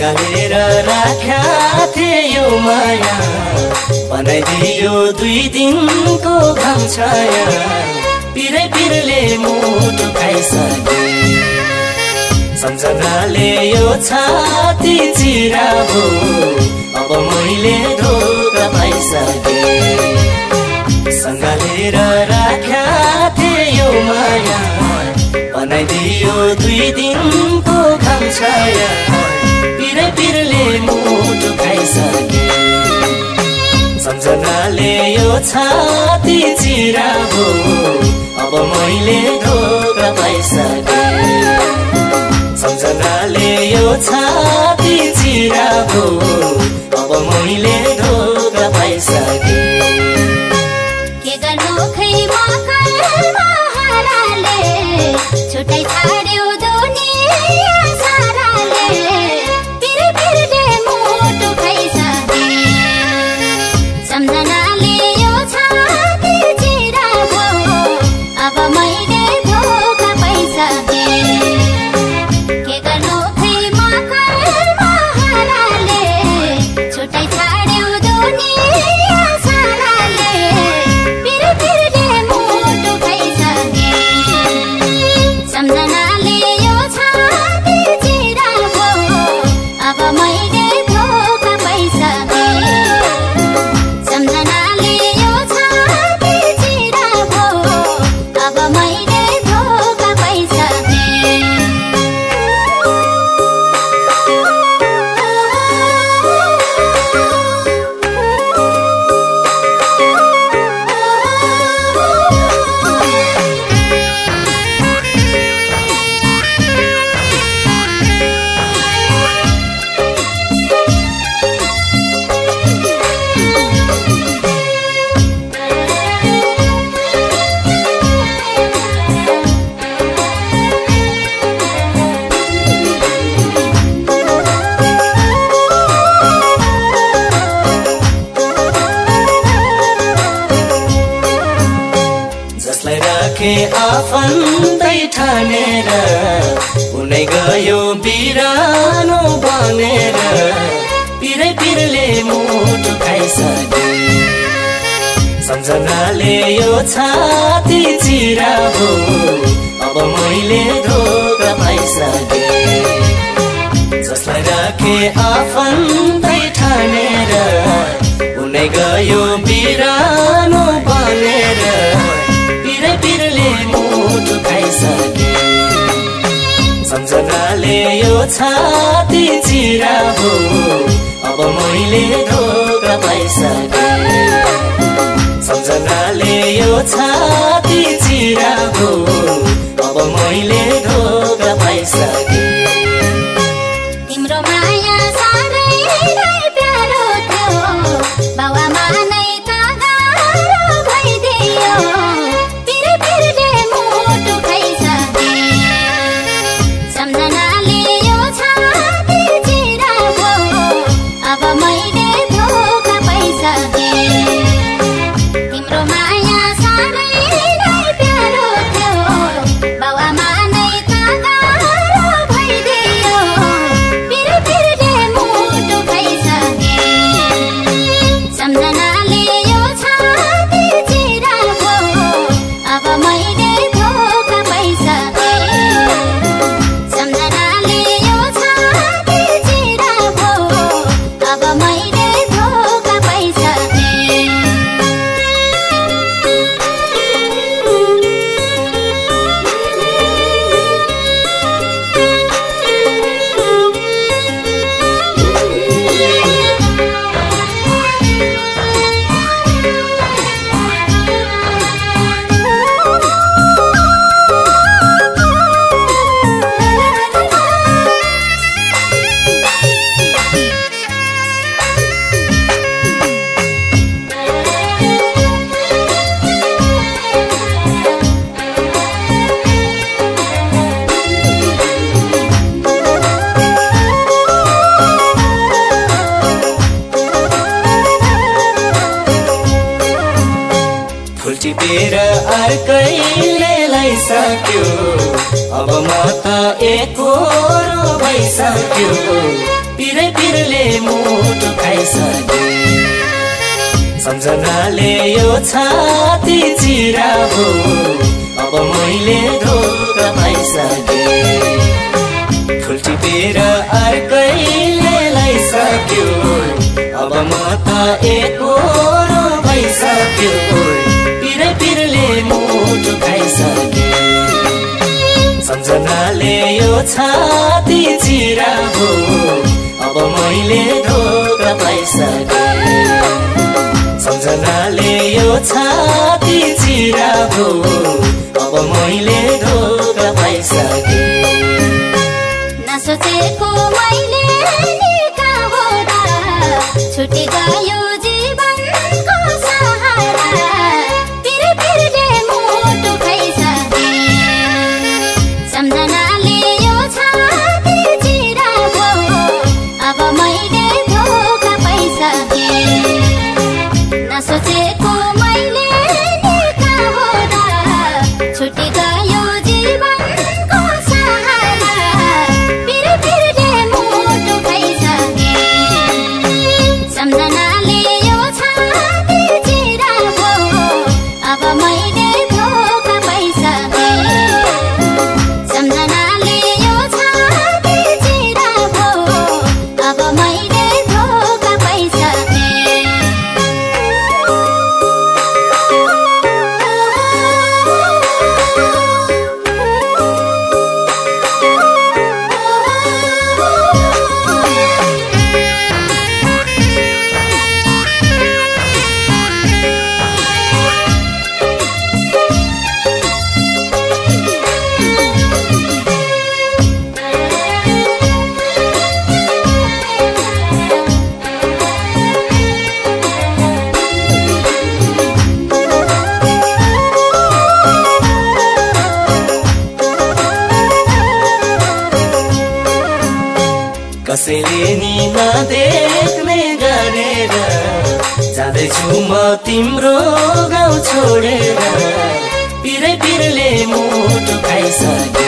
सँगालेर राख्या थिए यो माया बनाइदियो 2 दिनको घाम छाया पिरै पिरले मुटु खाइसके सम्झनाले यो छाती चिराबो अब मैले धोका पाइसके सँगालेर राख्या थिए यो माया बनाइदियो 2 दिनको घाम छाया पिरै पिरले मुटु खाइसके सम्झनाले यो छाती चिराबो अब मैले धोका पाइसके सम्झनाले यो छाती चिराबो अब मैले धोका पाइसके के गर्नु खै मकरमा हाराले छुट्टै छाड्यो दुनिया साराले पिरै पिरले मुटु खाइसके सम्झनाले यो छाती चिराबो अब मैले धोका पाइसके के गर्नु खै मकरमा हाराले छुट्टै छाड्यो दुनिया साराले पिरै पिरले मुटु खाइसके सम्झनाले यो छाती चिराबो अब मैले धोका पाइसके सम्झनाले यो छाती चिराबो अब मैले धोका पाइसके जसलाई राखे आफन्तै ठानेर उनै गयो बिरानो बनेर पिरै पिरले मुटु खाइसके सम्झनाले यो छाती चिराबो अब मैले धोका पाइसके जसलाई राखे आफन्तै ठानेर उनै गयो बिरानो बनेर पिरै पिरले मुटु खाइसके सम्झनाले यो छाती चिराबो अब मैले धोका पाइसके सम्झनाले यो छाती चिराबो अब मैले धोका पाइसके तिम्रो माया साह्रै नै प्यारो थियो बाउआमा नै त गाह्रो भइदियो पिरै पिरले मुटु खाइसके सम्झनाले यो छाती चिराबो अब मैले धोका पाइसके तिम्रो माया साह्रै नै प्यारो थियो बाउआमा नै त गाह्रो भइदियो पिरै पिरले मुटु खाइसके सम्झनाले यो छाती चिराबो अब मैले धोका पाइसके सम्झनाले यो छाती चिराबो अब मैले धोका पाइसके टिपेर अर्कैले लाइसक्यो अब म त एकोरो भइसक्यो पिरै पिरले मुटु खाइसके सम्झनाले यो छाती चिरा हो अब मैले धोका पाइसके फुल टिपेर अर्कैले लाइसक्यो अब म त एकोरो भइसक्यो पिरै पिरले मुटु खाइसके सम्झनाले यो छाती चिरा हो अब मैले धोका पाइसके सम्झनाले यो छाती चिरा हो अब मैले धोका पाइसके नसोचेको मैले निका होदा छुटी गयो जीवनको सहारा पिरै पिरले मुटु खाइसके सम्झनाले यो छाती चिरा हो अब मैले धोका पाइसके नसोचेको मैले निका होदा छुटी गयो जीवनको सहारा पिरै पिरले मुटु खाइसके सम्झनाले यो छाती चिरा हो अब मैले धोका पाइसके सम्झनाले यो छाती चिरा हो अब मैले धोका पाइसके कसैले नि नदेख्ने गरेर जाँदैछु म तिम्रो गाउँ छोडेर पिरै पिरले मुटु खाइसके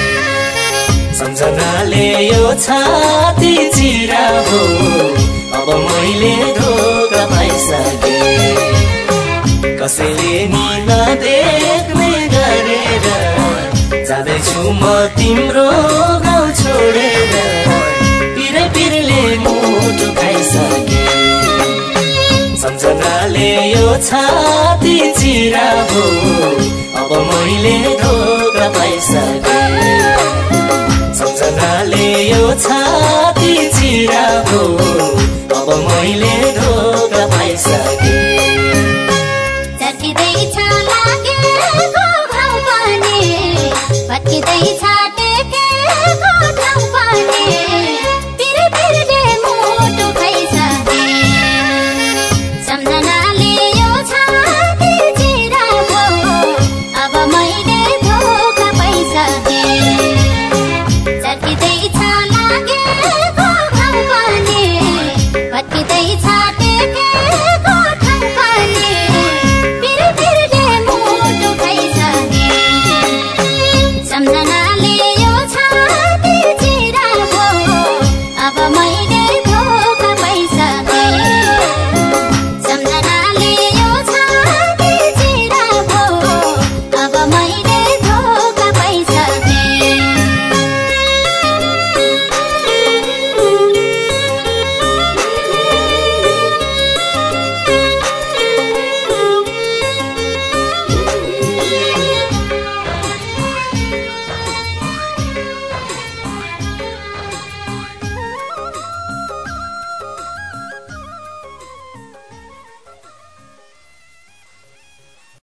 सम्झनाले यो छाती चिरा हो अब मैले धोका पाइसके कसैले नि नदेख्ने गरेर जाँदैछु म तिम्रो गाउँ छोडेर पिरै पिरले मुटु खाइसके सम्झनाले यो छाती चिरा हो अब मैले धोका पाइसके सम्झनाले यो